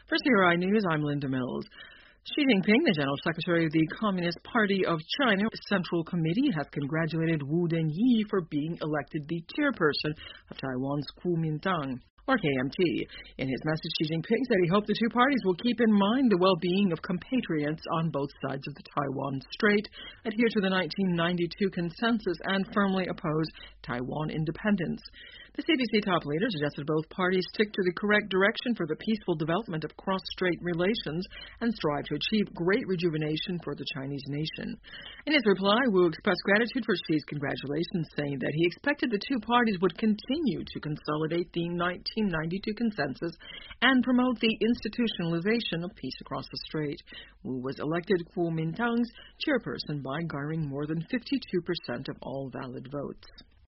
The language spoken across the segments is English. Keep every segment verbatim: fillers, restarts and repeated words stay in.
For C R I News, I'm Linda Mills. Xi Jinping, the General Secretary of the Communist Party of China Central Committee, has congratulated Wu Denyi for being elected the chairperson of Taiwan's Kuomintang, or K M T. In his message, Xi Jinping said he hoped the two parties will keep in mind the well-being of compatriots on both sides of the Taiwan Strait, adhere to the nineteen ninety-two consensus, and firmly oppose Taiwan independence. The C P C top leader suggested both parties stick to the correct direction for the peaceful development of cross-strait relations and strive to achieve great rejuvenation for the Chinese nation. In his reply, Wu expressed gratitude for Xi's congratulations, saying that he expected the two parties would continue to consolidate the nineteen ninety-two consensus and promote the institutionalization of peace across the strait. Wu was elected Kuomintang's chairperson by garnering more than fifty-two percent of all valid votes.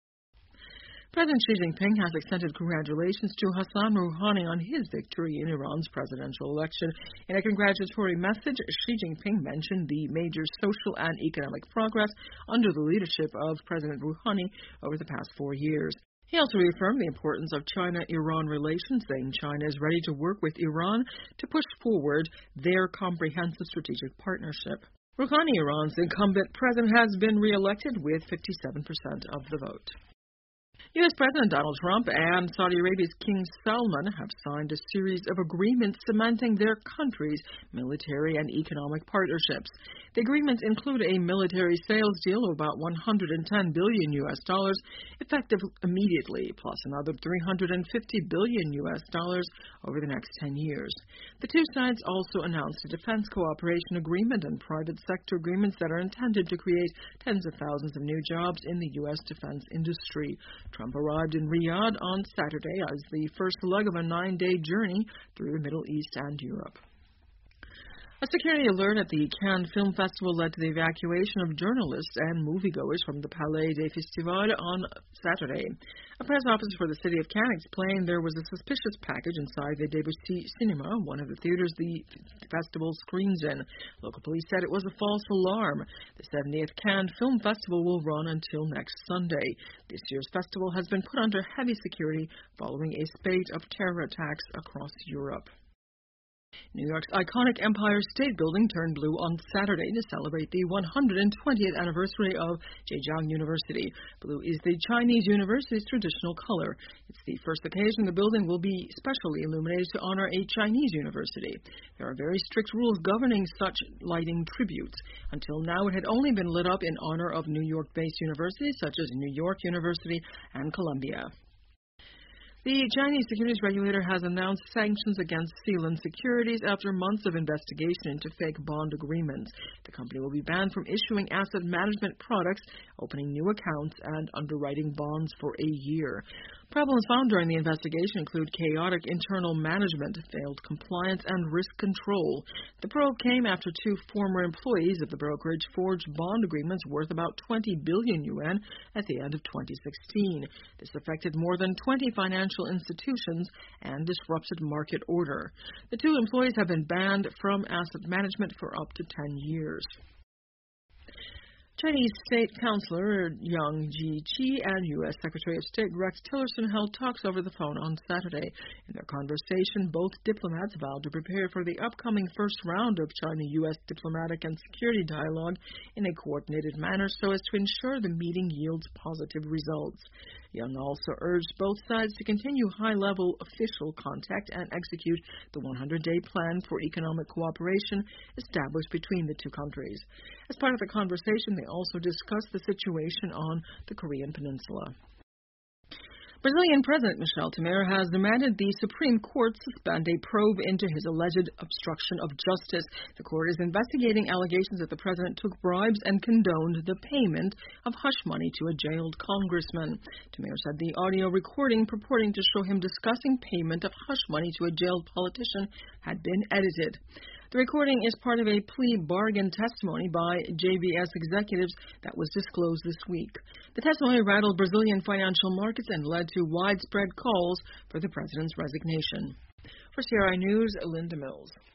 President Xi Jinping has extended congratulations to Hassan Rouhani on his victory in Iran's presidential election. In a congratulatory message, Xi Jinping mentioned the major social and economic progress under the leadership of President Rouhani over the past four years. He also reaffirmed the importance of China-Iran relations, saying China is ready to work with Iran to push forward their comprehensive strategic partnership. Rouhani, Iran's incumbent president, has been re-elected with fifty-seven percent of the vote. U S President Donald Trump and Saudi Arabia's King Salman have signed a series of agreements cementing their countries' military and economic partnerships. The agreements include a military sales deal of about one hundred ten billion U S dollars, effective immediately, plus another three hundred fifty billion U S dollars over the next ten years. The two sides also announced a defense cooperation agreement and private sector agreements that are intended to create tens of thousands of new jobs in the U S defense industry. Trump arrived in Riyadh on Saturday as the first leg of a nine-day journey through the Middle East and Europe. A security alert at the Cannes Film Festival led to the evacuation of journalists and moviegoers from the Palais des Festivals on Saturday. A press officer for the city of Cannes explained there was a suspicious package inside the Debussy Cinema, one of the theaters the festival screens in. Local police said it was a false alarm. The seventieth Cannes Film Festival will run until next Sunday. This year's festival has been put under heavy security following a spate of terror attacks across Europe. New York's iconic Empire State Building turned blue on Saturday to celebrate the one hundred twentieth anniversary of Zhejiang University. Blue is the Chinese university's traditional color. It's the first occasion the building will be specially illuminated to honor a Chinese university. There are very strict rules governing such lighting tributes. Until now, it had only been lit up in honor of New York-based universities such as New York University and Columbia. The Chinese securities regulator has announced sanctions against Sealand Securities after months of investigation into fake bond agreements. The company will be banned from issuing asset management products, opening new accounts, and underwriting bonds for a year. Problems found during the investigation include chaotic internal management, failed compliance, and risk control. The probe came after two former employees of the brokerage forged bond agreements worth about twenty billion yuan at the end of twenty sixteen. This affected more than twenty financial institutions and disrupted market order. The two employees have been banned from asset management for up to ten years. Chinese State Councilor Yang Jiechi and U S Secretary of State Rex Tillerson held talks over the phone on Saturday. In their conversation, both diplomats vowed to prepare for the upcoming first round of China-U S diplomatic and security dialogue in a coordinated manner so as to ensure the meeting yields positive results. Yang also urged both sides to continue high-level official contact and execute the hundred-day plan for economic cooperation established between the two countries. As part of the conversation, they also discussed the situation on the Korean Peninsula. Brazilian President Michel Temer has demanded the Supreme Court suspend a probe into his alleged obstruction of justice. The court is investigating allegations that the president took bribes and condoned the payment of hush money to a jailed congressman. Temer said the audio recording purporting to show him discussing payment of hush money to a jailed politician had been edited. The recording is part of a plea bargain testimony by J B S executives that was disclosed this week. The testimony rattled Brazilian financial markets and led to widespread calls for the president's resignation. For C R I News, Linda Mills.